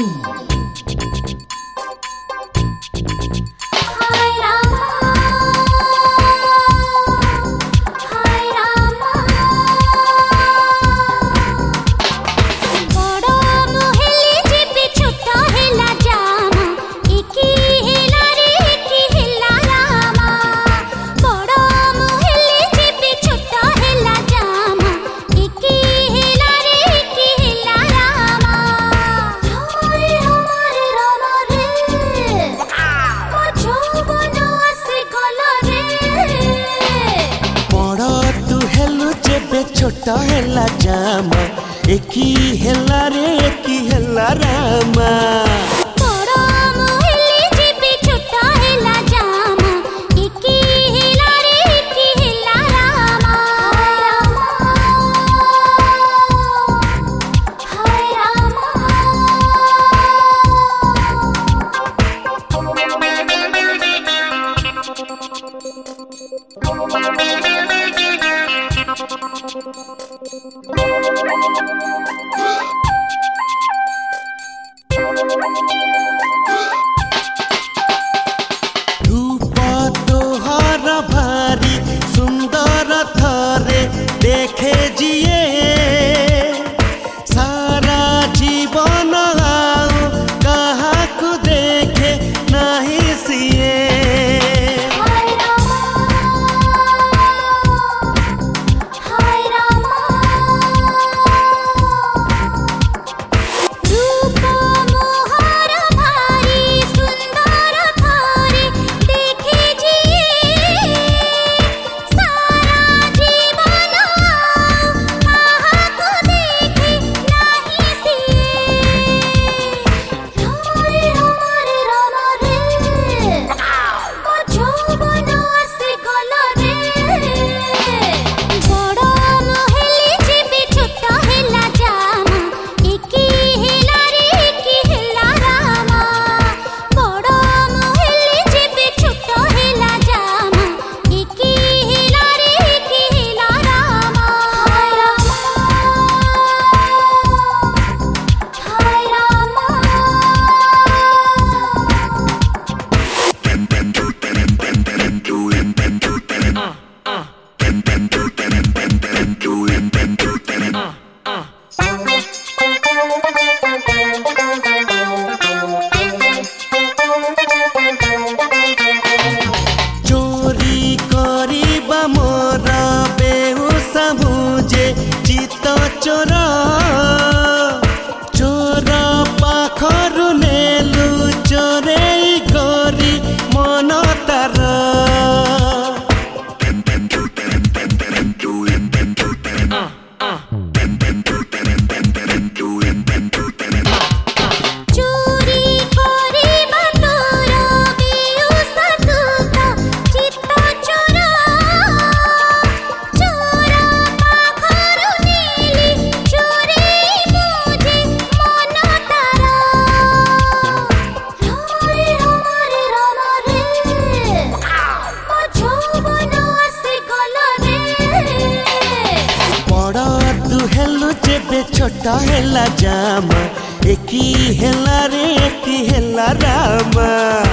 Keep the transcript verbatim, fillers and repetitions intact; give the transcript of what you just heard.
छोटा हेला जामा एकी हेला रे एकी हेला रामा बड़ा मोहल्ले जेबे छोटा हेला जामा एकी हेला रे एकी हेला रामा हाय रामा रूप तोहर भारी सुंदर थरे देखे जिए सारा जीवन आओ कहाँ को देखे नहीं सिए चोरी करिबा मोर बेहुसा भुजे चित चोर चोर पाखरु नेलु चोरेई करी मन तार छोटा हेला जामा एकी हेला रे एकी हेला रामा।